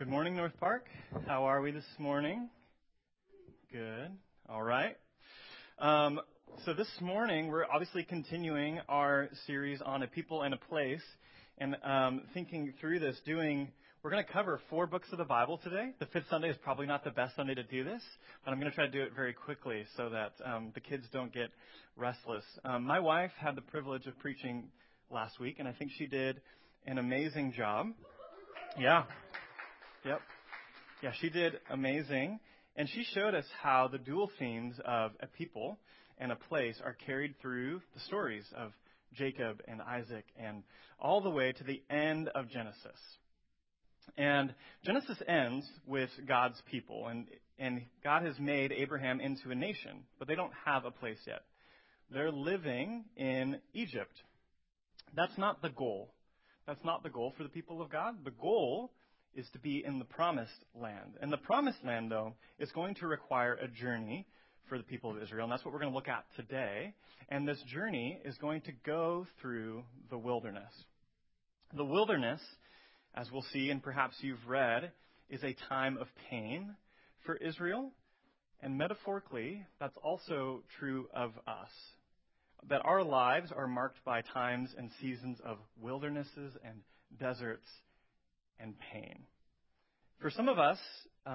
Good morning, North Park. How are we this morning? Good. All right. So this morning, we're obviously continuing our series on a people and a place. And thinking through this, we're going to cover 4 books of the Bible today. The fifth Sunday is probably not the best Sunday to do this, but I'm going to try to do it very quickly so that the kids don't get restless. My wife had the privilege of preaching last week, and I think she did an amazing job. Yeah. Yep. Yeah, she did amazing. And she showed us how the dual themes of a people and a place are carried through the stories of Jacob and Isaac and all the way to the end of Genesis. And Genesis ends with God's people. And God has made Abraham into a nation, but they don't have a place yet. They're living in Egypt. That's not the goal. That's not the goal for the people of God. The goal is to be in the promised land. And the promised land, though, is going to require a journey for the people of Israel. And that's what we're going to look at today. And this journey is going to go through the wilderness. The wilderness, as we'll see, and perhaps you've read, is a time of pain for Israel. And metaphorically, that's also true of us. That our lives are marked by times and seasons of wildernesses and deserts and pain. For some of us,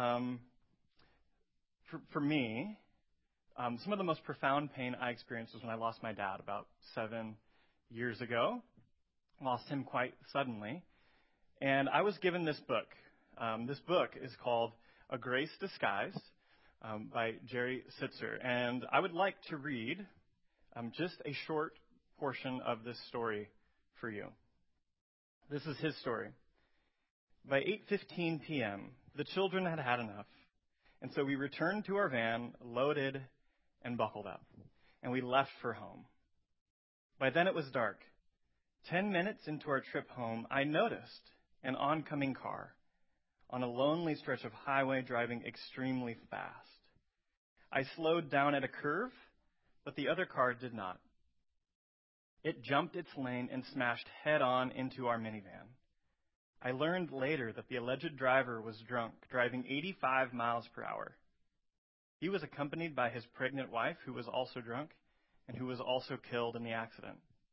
for me, some of the most profound pain I experienced was when I lost my dad about 7 years ago. Lost him quite suddenly. And I was given this book. This book is called A Grace Disguised by Jerry Sittser. And I would like to read just a short portion of this story for you. This is his story. By 8:15 p.m., the children had had enough, and so we returned to our van, loaded and buckled up, and we left for home. By then it was dark. 10 minutes into our trip home, I noticed an oncoming car on a lonely stretch of highway driving extremely fast. I slowed down at a curve, but the other car did not. It jumped its lane and smashed head-on into our minivan. I learned later that the alleged driver was drunk, driving 85 miles per hour. He was accompanied by his pregnant wife, who was also drunk, and who was also killed in the accident.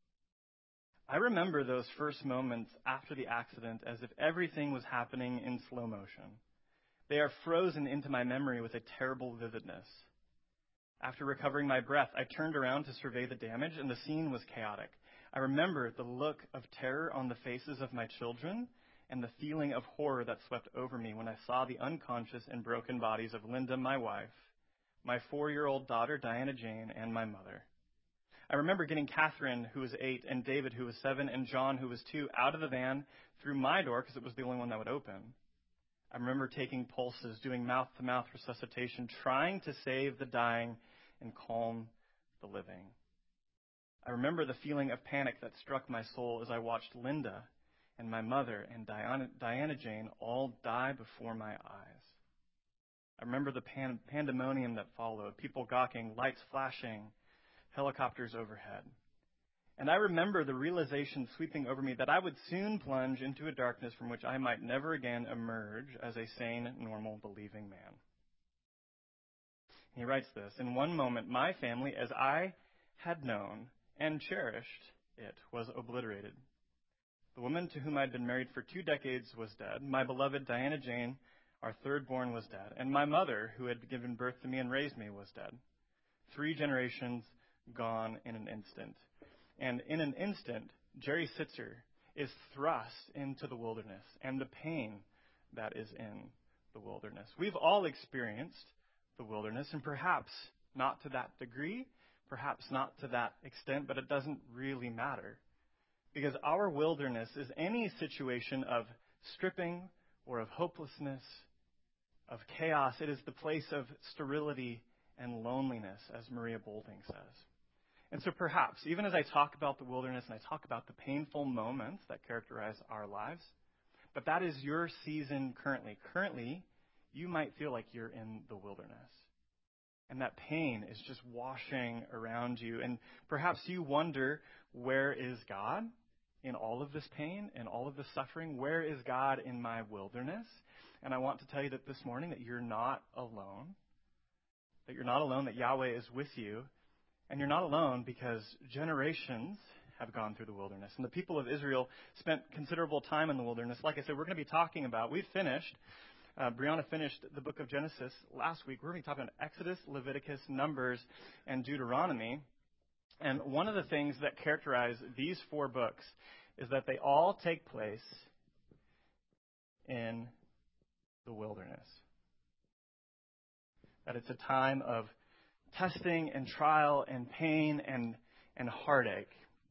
I remember those first moments after the accident as if everything was happening in slow motion. They are frozen into my memory with a terrible vividness. After recovering my breath, I turned around to survey the damage, and the scene was chaotic. I remember the look of terror on the faces of my children and the feeling of horror that swept over me when I saw the unconscious and broken bodies of Linda, my wife, my 4-year-old daughter, Diana Jane, and my mother. I remember getting Catherine, who was 8, and David, who was 7, and John, who was 2, out of the van through my door because it was the only one that would open. I remember taking pulses, doing mouth-to-mouth resuscitation, trying to save the dying and calm the living. I remember the feeling of panic that struck my soul as I watched Linda and my mother and Diana Jane all die before my eyes. I remember the pandemonium that followed, people gawking, lights flashing, helicopters overhead. And I remember the realization sweeping over me that I would soon plunge into a darkness from which I might never again emerge as a sane, normal, believing man. He writes this, in one moment, my family, as I had known and cherished it, was obliterated. The woman to whom I'd been married for 2 decades was dead. My beloved Diana Jane, our third born, was dead. And my mother, who had given birth to me and raised me, was dead. 3 generations gone in an instant. And in an instant, Jerry Sittser is thrust into the wilderness and the pain that is in the wilderness. We've all experienced the wilderness, and perhaps not to that degree, perhaps not to that extent, but it doesn't really matter. Because our wilderness is any situation of stripping or of hopelessness, of chaos. It is the place of sterility and loneliness, as Maria Bolding says. And so perhaps, even as I talk about the wilderness and I talk about the painful moments that characterize our lives, but that is your season currently. Currently, you might feel like you're in the wilderness. And that pain is just washing around you. And perhaps you wonder, where is God in all of this pain and all of this suffering? Where is God in my wilderness? And I want to tell you that this morning that you're not alone, that Yahweh is with you, and you're not alone because generations have gone through the wilderness. And the people of Israel spent considerable time in the wilderness. Like I said, we're going to be talking about, Brianna finished the book of Genesis last week. We're going to be talking about Exodus, Leviticus, Numbers, and Deuteronomy. And one of the things that characterize these 4 books is that they all take place in the wilderness. That it's a time of testing and trial and pain and heartache.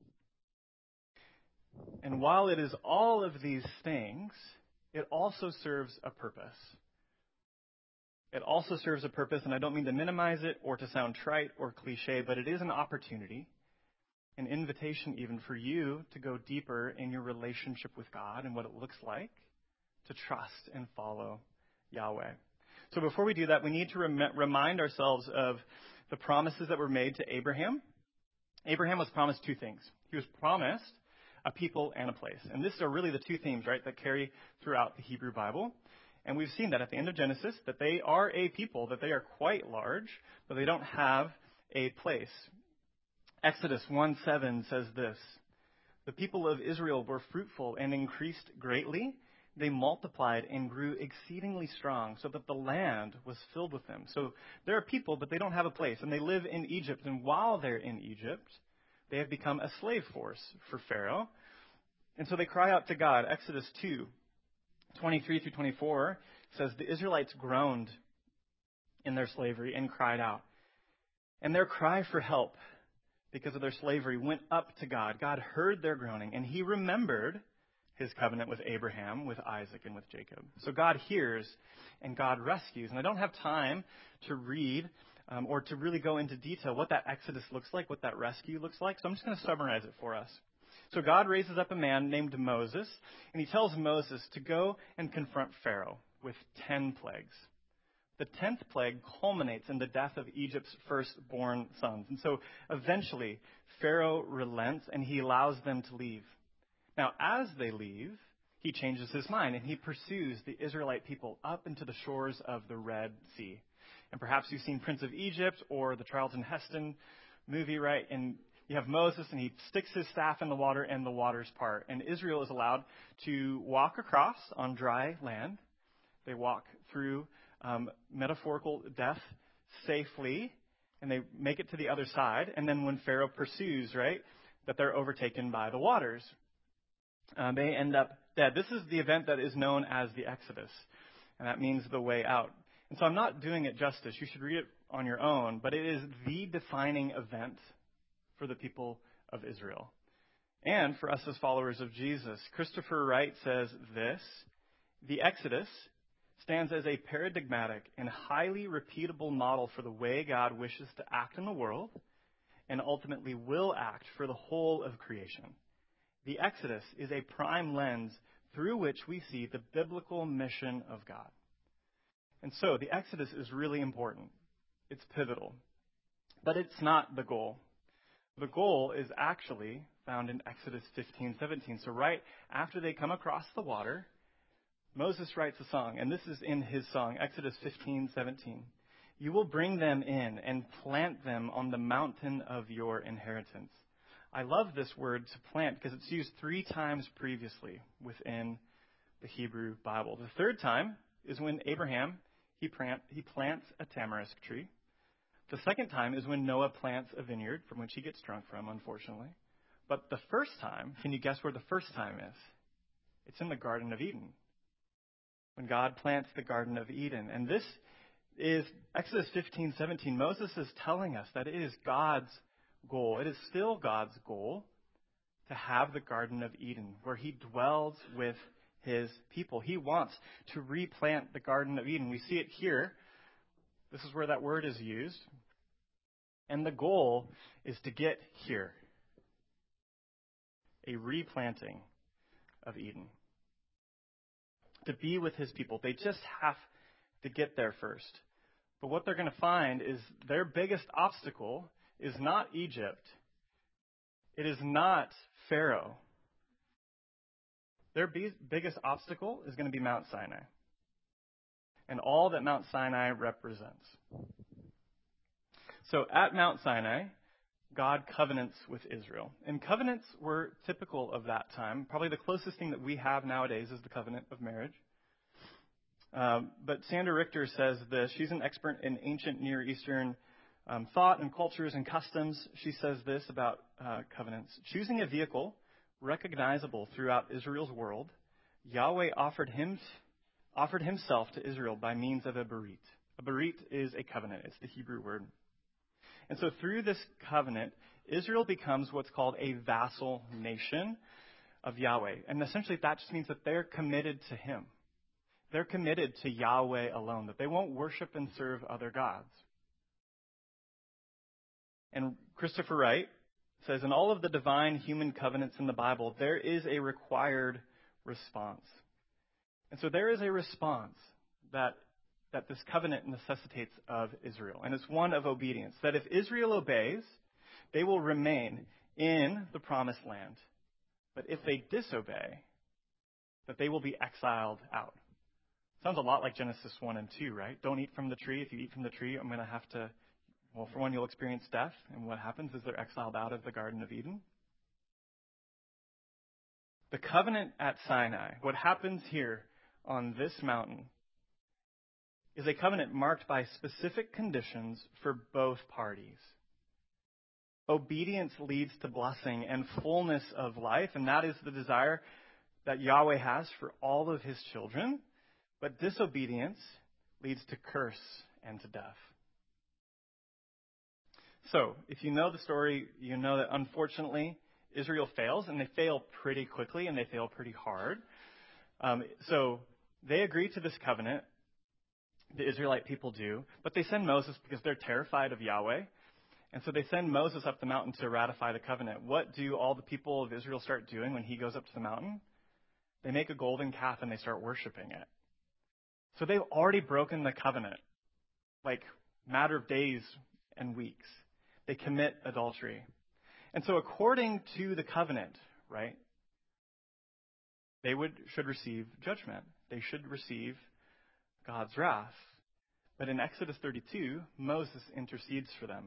And while it is all of these things, it also serves a purpose. It also serves a purpose, and I don't mean to minimize it or to sound trite or cliche, but it is an opportunity, an invitation even for you to go deeper in your relationship with God and what it looks like to trust and follow Yahweh. So before we do that, we need to remind ourselves of the promises that were made to Abraham. Abraham was promised 2 things. He was promised a people and a place. And these are really the 2 themes, right, that carry throughout the Hebrew Bible. And we've seen that at the end of Genesis, that they are a people, that they are quite large, but they don't have a place. Exodus 1:7 says this, "The people of Israel were fruitful and increased greatly. They multiplied and grew exceedingly strong, so that the land was filled with them." So they're a people, but they don't have a place, and they live in Egypt. And while they're in Egypt, they have become a slave force for Pharaoh. And so they cry out to God. Exodus 2:23-24 says, "The Israelites groaned in their slavery and cried out. And their cry for help because of their slavery went up to God. God heard their groaning, and he remembered his covenant with Abraham, with Isaac, and with Jacob." So God hears and God rescues. And I don't have time to read or to really go into detail what that Exodus looks like, what that rescue looks like. So I'm just going to summarize it for us. So God raises up a man named Moses, and he tells Moses to go and confront Pharaoh with 10 plagues. The 10th plague culminates in the death of Egypt's firstborn sons. And so eventually Pharaoh relents and he allows them to leave. Now, as they leave, he changes his mind and he pursues the Israelite people up into the shores of the Red Sea. And perhaps you've seen Prince of Egypt or the Charlton Heston movie, right? And you have Moses and he sticks his staff in the water and the waters part. And Israel is allowed to walk across on dry land. They walk through metaphorical death safely and they make it to the other side. And then when Pharaoh pursues, right, that they're overtaken by the waters. They end up dead. This is the event that is known as the Exodus, and that means the way out. And so I'm not doing it justice. You should read it on your own, but it is the defining event for the people of Israel. And for us as followers of Jesus, Christopher Wright says this: "The Exodus stands as a paradigmatic and highly repeatable model for the way God wishes to act in the world and ultimately will act for the whole of creation. The Exodus is a prime lens through which we see the biblical mission of God." And so the Exodus is really important. It's pivotal. But it's not the goal. The goal is actually found in Exodus 15:17. So right after they come across the water, Moses writes a song, and this is in his song, Exodus 15:17. "You will bring them in and plant them on the mountain of your inheritance." I love this word to plant because it's used 3 times previously within the Hebrew Bible. The 3rd time is when Abraham, he plants a tamarisk tree. The 2nd time is when Noah plants a vineyard from which he gets drunk from, unfortunately. But the 1st time, can you guess where the 1st time is? It's in the Garden of Eden. When God plants the Garden of Eden. And this is Exodus 15:17. Moses is telling us that it is God's goal. It is still God's goal to have the Garden of Eden where he dwells with his people. He wants to replant the Garden of Eden. We see it here. This is where that word is used. And the goal is to get here. A replanting of Eden. To be with his people. They just have to get there first. But what they're going to find is their biggest obstacle is not Egypt. It is not Pharaoh. Their biggest obstacle is going to be Mount Sinai. and all that Mount Sinai represents. So at Mount Sinai, God covenants with Israel. And covenants were typical of that time. Probably the closest thing that we have nowadays is the covenant of marriage. But Sandra Richter says this. She's an expert in ancient Near Eastern thought and cultures and customs. She says this about covenants. Choosing a vehicle recognizable throughout Israel's world, Yahweh offered himself to Israel by means of a berit. A berit is a covenant. It's the Hebrew word. And so through this covenant, Israel becomes what's called a vassal nation of Yahweh. And essentially that just means that they're committed to him. They're committed to Yahweh alone, that they won't worship and serve other gods. And Christopher Wright says, in all of the divine human covenants in the Bible, there is a required response. And so there is a response that this covenant necessitates of Israel. And it's one of obedience. That if Israel obeys, they will remain in the promised land. But if they disobey, that they will be exiled out. Sounds a lot like Genesis 1 and 2, right? Don't eat from the tree. If you eat from the tree, I'm going to have to, well, for one, you'll experience death. And what happens is they're exiled out of the Garden of Eden. The covenant at Sinai, what happens here on this mountain, is a covenant marked by specific conditions for both parties. Obedience leads to blessing and fullness of life, and that is the desire that Yahweh has for all of his children. But disobedience leads to curse and to death. So, if you know the story, you know that unfortunately Israel fails, and they fail pretty quickly, and they fail pretty hard. So they agree to this covenant. The Israelite people do, but they send Moses because they're terrified of Yahweh. And so they send Moses up the mountain to ratify the covenant. What do all the people of Israel start doing when he goes up to the mountain? They make a golden calf and they start worshiping it. So they've already broken the covenant, like matter of days and weeks. They commit adultery. And so according to the covenant, right, they should receive judgment. They should receive God's wrath. But in Exodus 32, Moses intercedes for them.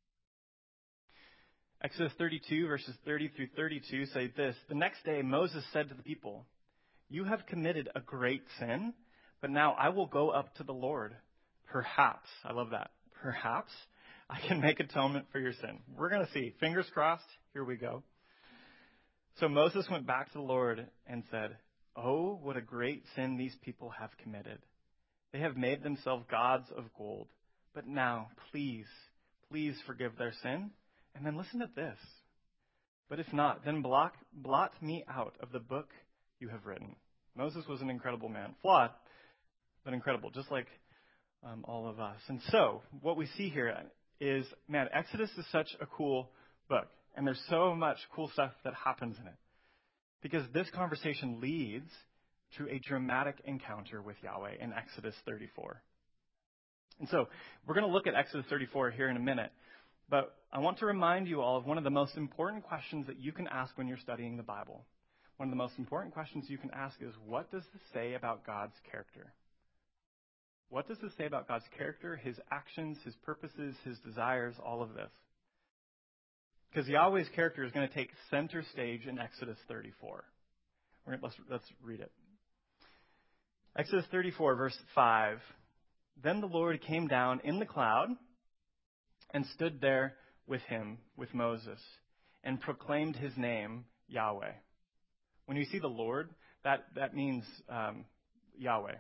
Exodus 32, verses 30 through 32 say this: The next day Moses said to the people, "You have committed a great sin, but now I will go up to the Lord. Perhaps," I love that, "perhaps I can make atonement for your sin." We're going to see. Fingers crossed. Here we go. So Moses went back to the Lord and said, "Oh, what a great sin these people have committed. They have made themselves gods of gold. But now, please forgive their sin." And then listen to this. "But if not, then blot me out of the book you have written." Moses was an incredible man. Flawed, but incredible, just like all of us. And so, what we see here is, man, Exodus is such a cool book. And there's so much cool stuff that happens in it. Because this conversation leads to a dramatic encounter with Yahweh in Exodus 34. And so we're going to look at Exodus 34 here in a minute. But I want to remind you all of one of the most important questions that you can ask when you're studying the Bible. One of the most important questions you can ask is, what does this say about God's character? What does this say about God's character, his actions, his purposes, his desires, all of this? Because Yahweh's character is going to take center stage in Exodus 34. Let's read it. Exodus 34, verse 5. Then the Lord came down in the cloud and stood there with him, with Moses, and proclaimed his name, Yahweh. When you see the Lord, that means Yahweh.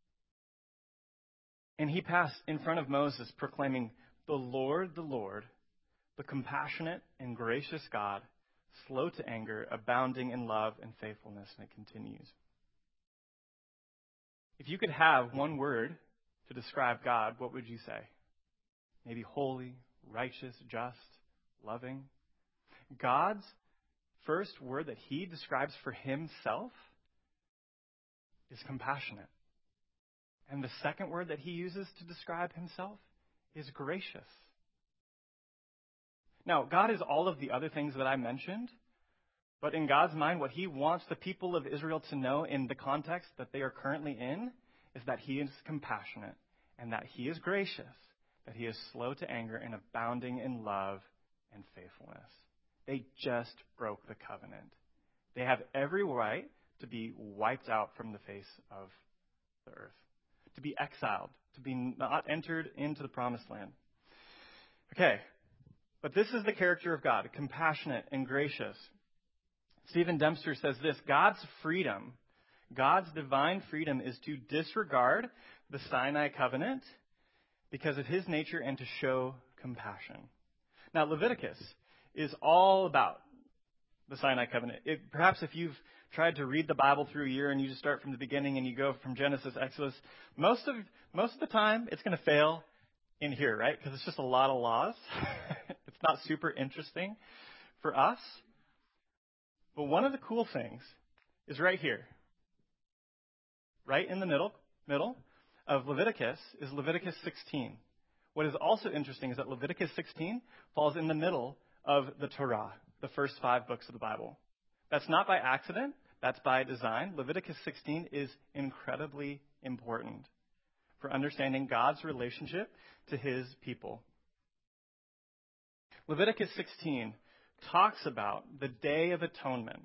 And he passed in front of Moses, proclaiming, the Lord, the compassionate and gracious God, slow to anger, abounding in love and faithfulness." And it continues. If you could have one word to describe God, what would you say? Maybe holy, righteous, just, loving. God's first word that he describes for himself is compassionate. And the second word that he uses to describe himself is gracious. Now, God is all of the other things that I mentioned, but in God's mind, what he wants the people of Israel to know in the context that they are currently in is that he is compassionate and that he is gracious, that he is slow to anger and abounding in love and faithfulness. They just broke the covenant. They have every right to be wiped out from the face of the earth, to be exiled, to be not entered into the promised land. Okay, but this is the character of God, compassionate and gracious. Stephen Dempster says this: God's freedom, God's divine freedom, is to disregard the Sinai covenant because of his nature and to show compassion. Now, Leviticus is all about the Sinai covenant. Perhaps if you've tried to read the Bible through a year and you just start from the beginning and you go from Genesis, Exodus, most of the time it's going to fail in here, right? Because it's just a lot of laws. It's not super interesting for us. But one of the cool things is right here. Right in the middle of Leviticus is Leviticus 16. What is also interesting is that Leviticus 16 falls in the middle of the Torah, the first 5 books of the Bible. That's not by accident. That's by design. Leviticus 16 is incredibly important for understanding God's relationship to his people. Leviticus 16 talks about the Day of Atonement.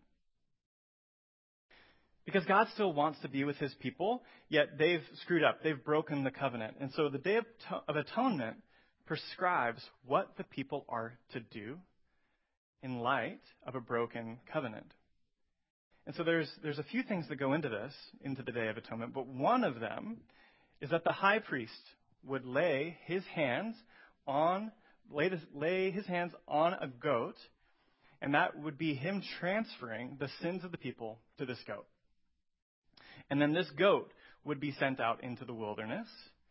Because God still wants to be with his people, yet they've screwed up. They've broken the covenant. And so the Day of Atonement prescribes what the people are to do in light of a broken covenant. And so there's a few things that go into the Day of Atonement, but one of them is that the high priest would lay his hands on a goat, and that would be him transferring the sins of the people to this goat. And then this goat would be sent out into the wilderness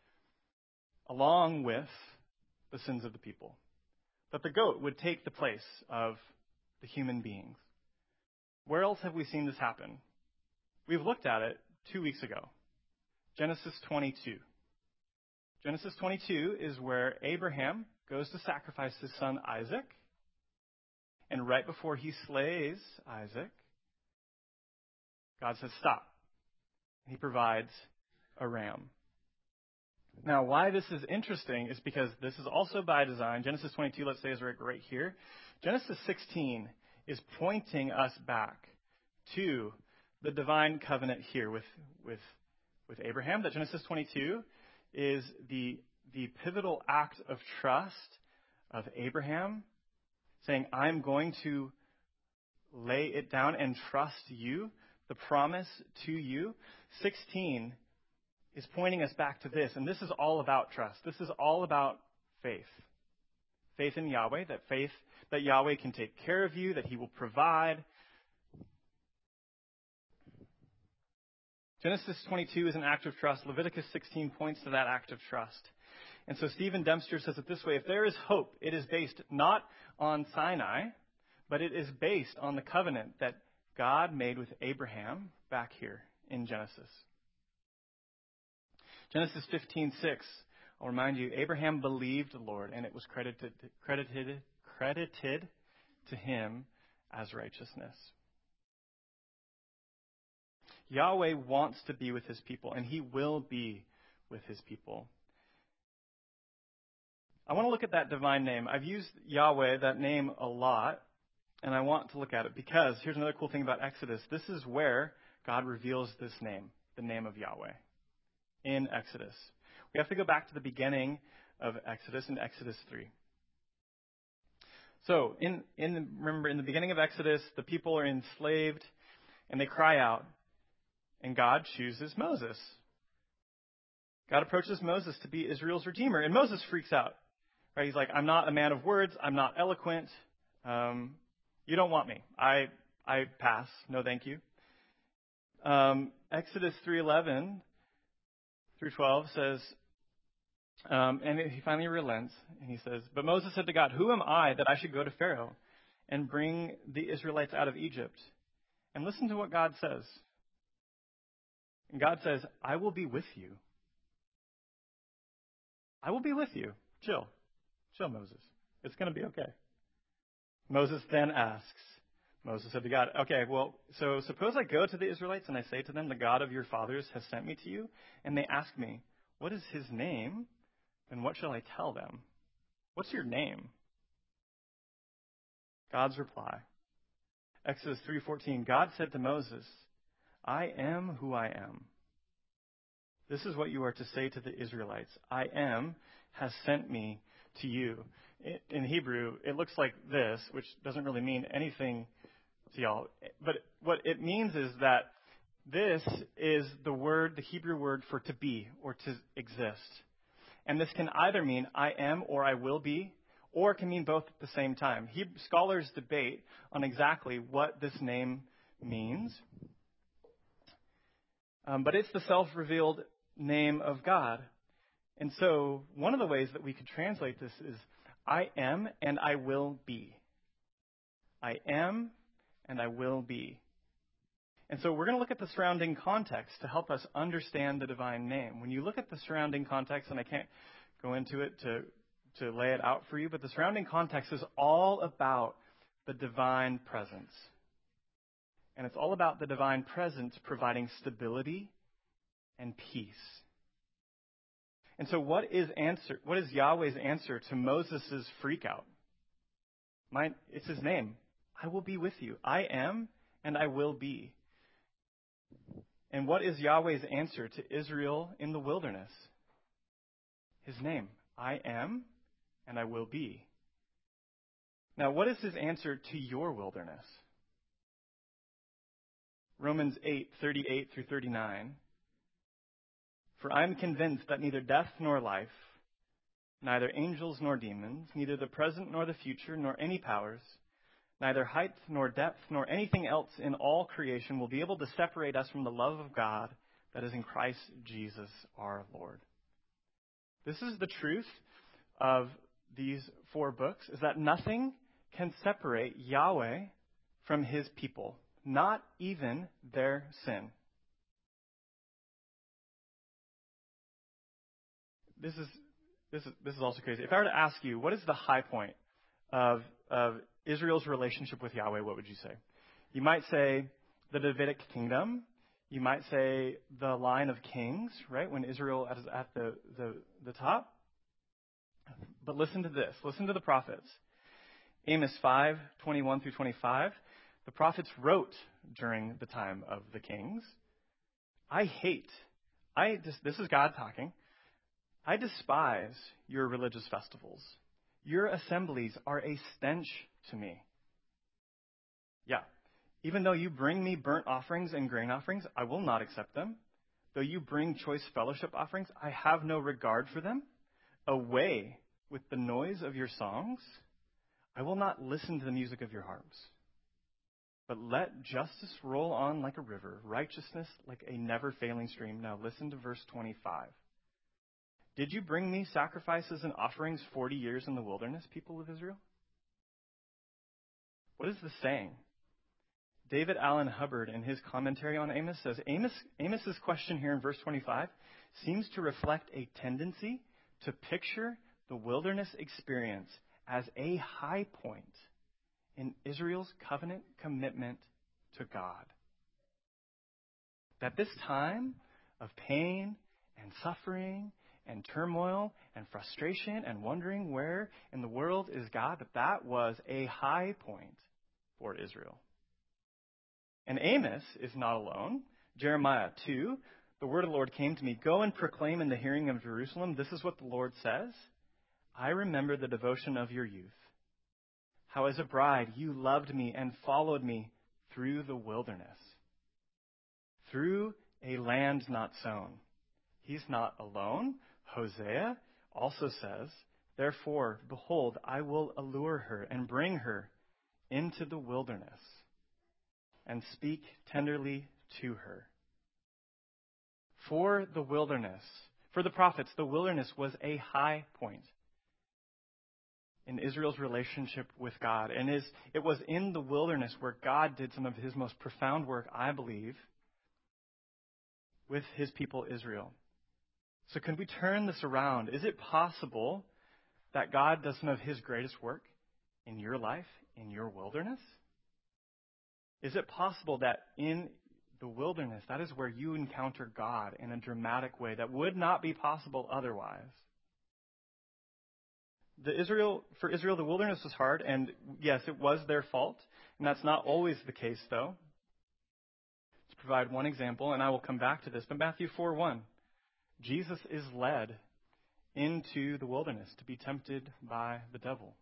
along with the sins of the people. But the goat would take the place of the human beings. Where else have we seen this happen? We've looked at it 2 weeks ago. Genesis 22. Genesis 22 is where Abraham goes to sacrifice his son Isaac. And right before he slays Isaac, God says, stop. He provides a ram. Now, why this is interesting is because this is also by design. Genesis 22, let's say, is right here. Genesis 16 is pointing us back to the divine covenant here with Abraham. That Genesis 22 is the pivotal act of trust of Abraham, saying, I'm going to lay it down and trust you, the promise to you. 16 is pointing us back to this, and this is all about trust. This is all about faith. Faith in Yahweh, that Yahweh can take care of you, that he will provide. Genesis 22 is an act of trust. Leviticus 16 points to that act of trust. And so Stephen Dempster says it this way: if there is hope, it is based not on Sinai, but it is based on the covenant that God made with Abraham back here in Genesis. Genesis 15:6, I'll remind you, Abraham believed the Lord, and it was credited to him as righteousness. Yahweh wants to be with his people, and he will be with his people. I want to look at that divine name. I've used Yahweh, that name, a lot, and I want to look at it because here's another cool thing about Exodus. This is where God reveals this name, the name of Yahweh, in Exodus. We have to go back to the beginning of Exodus, in Exodus 3. So, remember, in the beginning of Exodus, the people are enslaved, and they cry out, and God chooses Moses. God approaches Moses to be Israel's redeemer, and Moses freaks out. Right? He's like, I'm not a man of words. I'm not eloquent. You don't want me. I pass. No, thank you. Exodus 3:11 through 12 says, and he finally relents, and he says, but Moses said to God, who am I that I should go to Pharaoh and bring the Israelites out of Egypt? And listen to what God says. And God says, I will be with you. I will be with you. Chill, Moses. It's going to be okay. Moses then asks, Moses said to God, okay, well, so suppose I go to the Israelites and I say to them, the God of your fathers has sent me to you, and they ask me, what is his name? Then what shall I tell them? What's your name? God's reply. Exodus 3:14, God said to Moses, I am who I am. This is what you are to say to the Israelites. I am has sent me to you. In Hebrew, it looks like this, which doesn't really mean anything to y'all. But what it means is that this is the Hebrew word for to be or to exist. And this can either mean I am or I will be, or it can mean both at the same time. Scholars debate on exactly what this name means. But it's the self-revealed name of God. And so one of the ways that we could translate this is I am and I will be. I am and I will be. And so we're going to look at the surrounding context to help us understand the divine name. When you look at the surrounding context, and I can't go into it to lay it out for you, but the surrounding context is all about the divine presence. And it's all about the divine presence providing stability and peace. And so what is Yahweh's answer to Moses' freak out? It's his name. I will be with you. I am and I will be. And what is Yahweh's answer to Israel in the wilderness? His name. I am and I will be. Now, what is his answer to your wilderness? Romans 8:38 through 39. For I am convinced that neither death nor life, neither angels nor demons, neither the present nor the future, nor any powers, neither height nor depth, nor anything else in all creation will be able to separate us from the love of God that is in Christ Jesus our Lord. This is the truth of these 4 books, is that nothing can separate Yahweh from his people, not even their sin. This is also crazy. If I were to ask you, what is the high point of Israel's relationship with Yahweh, what would you say? You might say the Davidic kingdom. You might say the line of kings, right, when Israel is at the top. But listen to this. Listen to the prophets. Amos 5:21 through 25. The prophets wrote during the time of the kings, this is God talking, I despise your religious festivals. Your assemblies are a stench to me. Yeah. Even though you bring me burnt offerings and grain offerings, I will not accept them. Though you bring choice fellowship offerings, I have no regard for them. Away with the noise of your songs. I will not listen to the music of your harps. But let justice roll on like a river, righteousness like a never-failing stream. Now listen to verse 25. Did you bring me sacrifices and offerings 40 years in the wilderness, people of Israel? What is this saying? David Allen Hubbard, in his commentary on Amos, says Amos's question here in verse 25 seems to reflect a tendency to picture the wilderness experience as a high point in Israel's covenant commitment to God. That this time of pain and suffering and turmoil and frustration and wondering where in the world is God, that was a high point for Israel. And Amos is not alone. Jeremiah 2, the word of the Lord came to me, go and proclaim in the hearing of Jerusalem, this is what the Lord says, I remember the devotion of your youth, how as a bride you loved me and followed me through the wilderness, through a land not sown. He's not alone. Hosea also says, therefore, behold, I will allure her and bring her into the wilderness and speak tenderly to her. For the wilderness, for the prophets, the wilderness was a high point in Israel's relationship with God. And it was in the wilderness where God did some of his most profound work, I believe, with his people Israel. So can we turn this around? Is it possible that God does some of his greatest work in your life, in your wilderness? Is it possible that in the wilderness, that is where you encounter God in a dramatic way that would not be possible otherwise? For Israel, the wilderness was hard, and yes, it was their fault, and that's not always the case, though. To provide one example, and I will come back to this, but Matthew 4:1, Jesus is led into the wilderness to be tempted by the devil.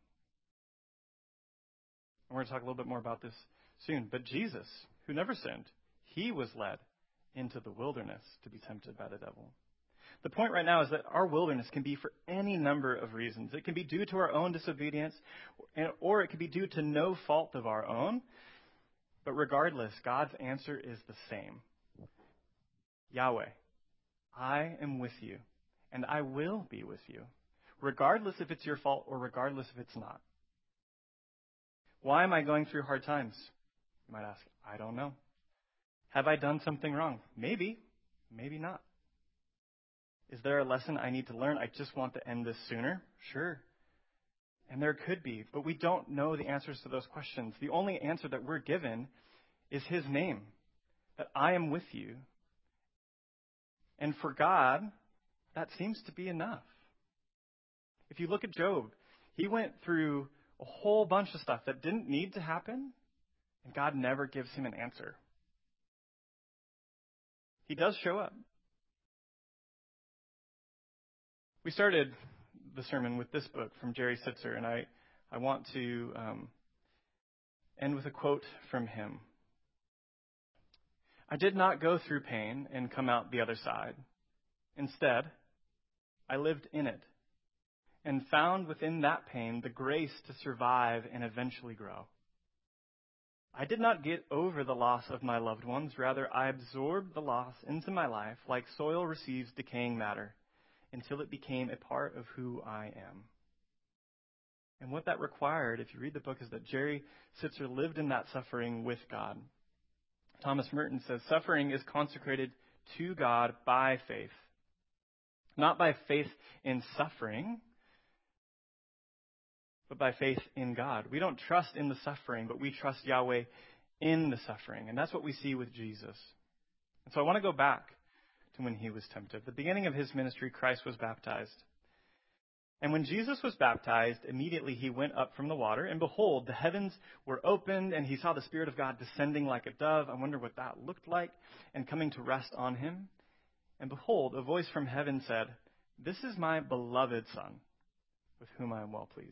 And we're going to talk a little bit more about this soon. But Jesus, who never sinned, he was led into the wilderness to be tempted by the devil. The point right now is that our wilderness can be for any number of reasons. It can be due to our own disobedience, or it can be due to no fault of our own. But regardless, God's answer is the same. Yahweh, I am with you, and I will be with you, regardless if it's your fault or regardless if it's not. Why am I going through hard times? You might ask. I don't know. Have I done something wrong? Maybe. Maybe not. Is there a lesson I need to learn? I just want to end this sooner? Sure. And there could be, but we don't know the answers to those questions. The only answer that we're given is His name, that I am with you. And for God, that seems to be enough. If you look at Job, he went through a whole bunch of stuff that didn't need to happen, and God never gives him an answer. He does show up. We started the sermon with this book from Jerry Sitzer, and I want to end with a quote from him. I did not go through pain and come out the other side. Instead, I lived in it and found within that pain the grace to survive and eventually grow. I did not get over the loss of my loved ones. Rather, I absorbed the loss into my life like soil receives decaying matter until it became a part of who I am. And what that required, if you read the book, is that Jerry Sitzer lived in that suffering with God. Thomas Merton says, suffering is consecrated to God by faith. Not by faith in suffering, but by faith in God. We don't trust in the suffering, but we trust Yahweh in the suffering. And that's what we see with Jesus. And so I want to go back to when he was tempted. At the beginning of his ministry, Christ was baptized. And when Jesus was baptized, immediately he went up from the water, and behold, the heavens were opened, and he saw the Spirit of God descending like a dove. I wonder what that looked like, and coming to rest on him. And behold, a voice from heaven said, "This is my beloved Son, with whom I am well pleased."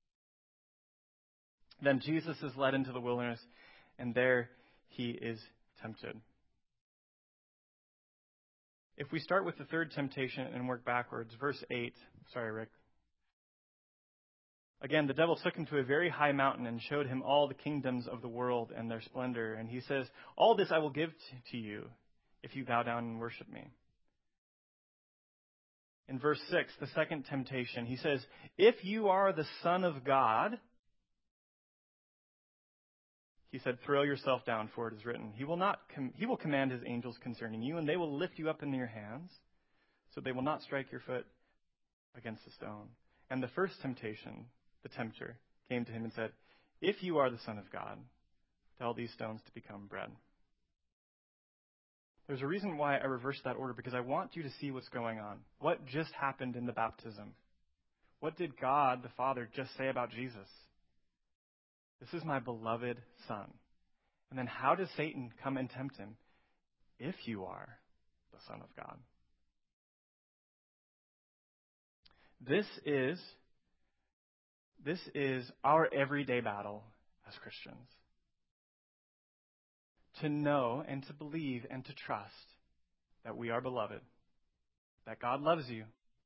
Then Jesus is led into the wilderness, and there he is tempted. If we start with the third temptation and work backwards, verse 8. Sorry, Rick. Again, the devil took him to a very high mountain and showed him all the kingdoms of the world and their splendor. And he says, "All this I will give to you if you bow down and worship me." In verse 6, the second temptation, he says, "If you are the Son of God," he said, "throw yourself down, for it is written, He will command His angels concerning you, and they will lift you up in their hands, so they will not strike your foot against a stone." And the first temptation, the tempter, came to him and said, "If you are the Son of God, tell these stones to become bread." There's a reason why I reversed that order, because I want you to see what's going on. What just happened in the baptism? What did God, the Father, just say about Jesus? "This is my beloved Son." And then how does Satan come and tempt him? "If you are the Son of God." This is our everyday battle as Christians. To know and to believe and to trust that we are beloved, that God loves you,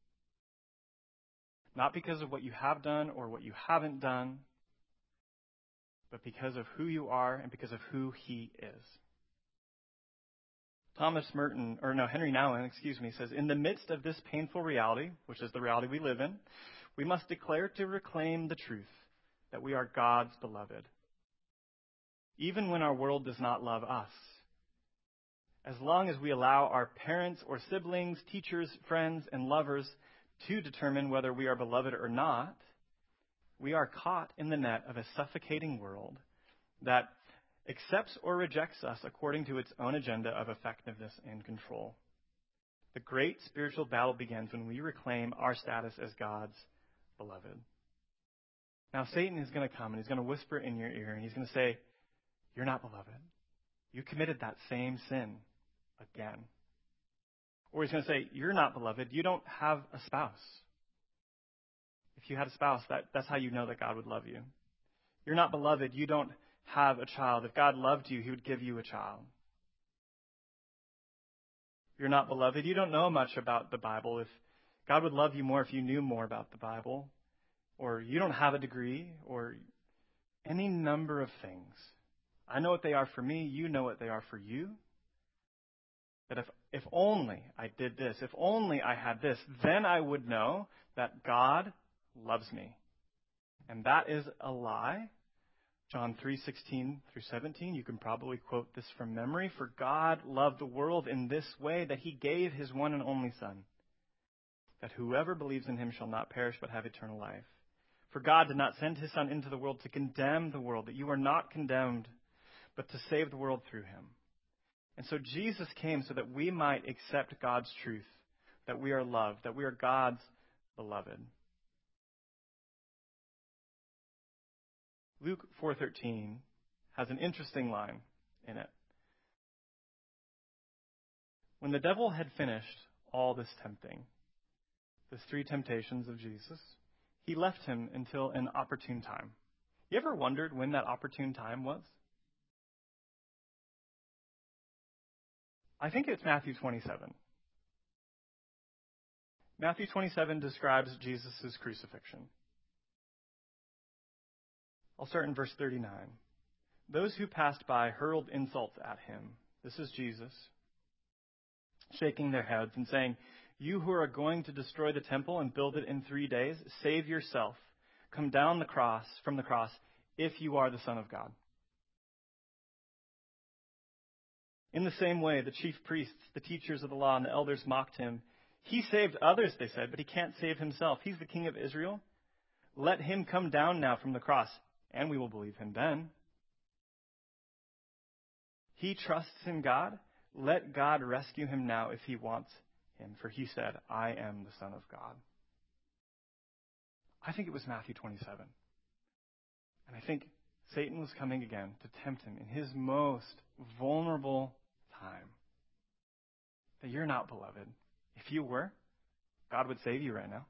not because of what you have done or what you haven't done, but because of who you are and because of who He is. Henry Nouwen, says, "In the midst of this painful reality, which is the reality we live in, we must declare to reclaim the truth that we are God's beloved, even when our world does not love us. As long as we allow our parents or siblings, teachers, friends, and lovers to determine whether we are beloved or not, we are caught in the net of a suffocating world that accepts or rejects us according to its own agenda of effectiveness and control. The great spiritual battle begins when we reclaim our status as God's beloved. Now, Satan is going to come and he's going to whisper in your ear and he's going to say, "You're not beloved. You committed that same sin again." Or he's going to say, "You're not beloved. You don't have a spouse. If you had a spouse, that's how you know that God would love you. You're not beloved. You don't have a child. If God loved you, he would give you a child. You're not beloved. You don't know much about the Bible. If God would love you more if you knew more about the Bible. Or you don't have a degree, or any number of things. I know what they are for me. You know what they are for you. That if only I did this, if only I had this, then I would know that God loves me." And that is a lie. John 3:16 through 17, you can probably quote this from memory. "For God loved the world in this way, that he gave his one and only Son, that whoever believes in him shall not perish but have eternal life. For God did not send his Son into the world to condemn the world, that you are not condemned, but to save the world through him." And so Jesus came so that we might accept God's truth, that we are loved, that we are God's beloved. Luke 4:13 has an interesting line in it. When the devil had finished all this tempting, the 3 temptations of Jesus, he left him until an opportune time. You ever wondered when that opportune time was? I think it's Matthew 27. Matthew 27 describes Jesus' crucifixion. I'll start in verse 39. "Those who passed by hurled insults at him." This is Jesus, shaking their heads and saying, "You who are going to destroy the temple and build it in 3 days, save yourself. Come down from the cross, if you are the Son of God." In the same way, the chief priests, the teachers of the law, and the elders mocked him. "He saved others," they said, "but he can't save himself. He's the King of Israel. Let him come down now from the cross, and we will believe him then. He trusts in God. Let God rescue him now if he wants him, for he said, 'I am the Son of God.'" I think it was Matthew 27. And I think Satan was coming again to tempt him in his most vulnerable time. That you're not beloved. If you were, God would save you right now.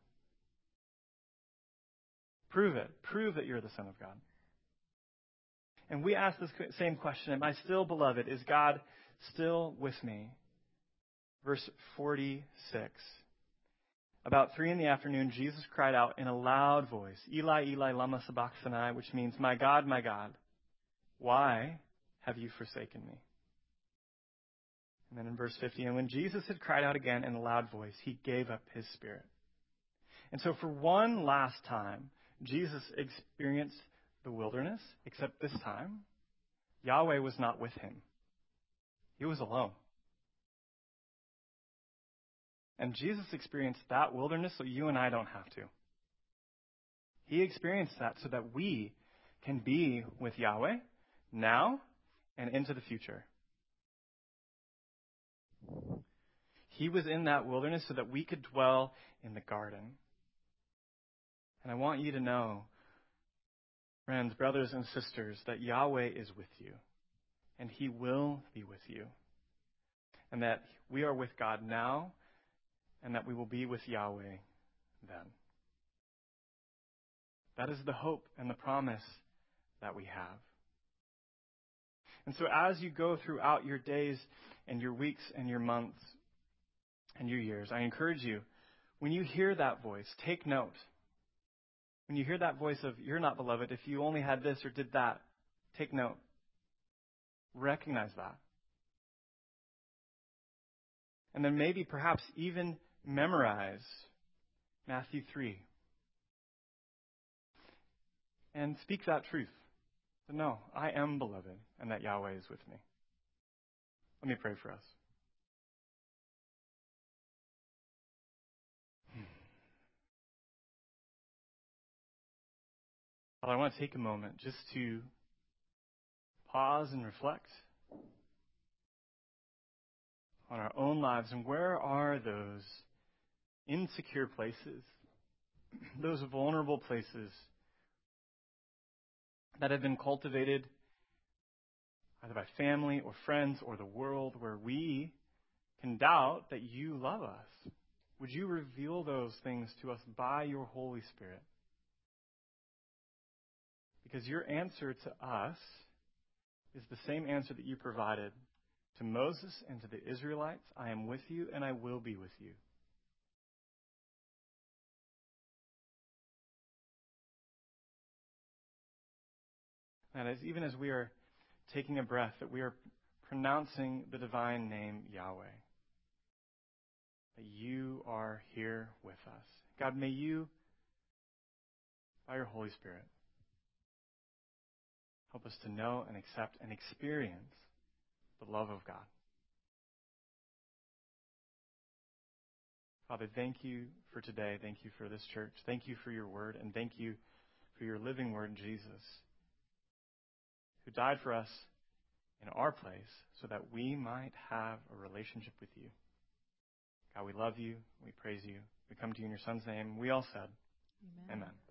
Prove it. Prove that you're the Son of God. And we ask this same question: am I still beloved? Is God still with me? Verse 46. About 3 p.m, Jesus cried out in a loud voice, "Eli, Eli, lama sabachthani," which means, my God, why have you forsaken me?" And then in verse 50, "And when Jesus had cried out again in a loud voice, he gave up his spirit." And so for one last time, Jesus experienced the wilderness, except this time, Yahweh was not with him. He was alone. And Jesus experienced that wilderness so you and I don't have to. He experienced that so that we can be with Yahweh now and into the future. He was in that wilderness so that we could dwell in the garden. And I want you to know, friends, brothers and sisters, that Yahweh is with you. And he will be with you. And that we are with God now, and that we will be with Yahweh then. That is the hope and the promise that we have. And so as you go throughout your days and your weeks and your months and your years, I encourage you, when you hear that voice, take note. When you hear that voice of, "You're not beloved, if you only had this or did that," take note. Recognize that. And then maybe perhaps even memorize Matthew 3. And speak that truth. But no, I am beloved, and that Yahweh is with me. Let me pray for us. Father, I want to take a moment just to pause and reflect on our own lives and where are those insecure places, those vulnerable places that have been cultivated either by family or friends or the world where we can doubt that you love us. Would you reveal those things to us by your Holy Spirit? Because your answer to us is the same answer that you provided to Moses and to the Israelites. I am with you and I will be with you. And even as we are taking a breath, that we are pronouncing the divine name Yahweh, that you are here with us. God, may you, by your Holy Spirit, help us to know and accept and experience the love of God. Father, thank you for today. Thank you for this church. Thank you for your word. And thank you for your living word, Jesus, who died for us in our place so that we might have a relationship with you. God, we love you. We praise you. We come to you in your Son's name. We all said, Amen.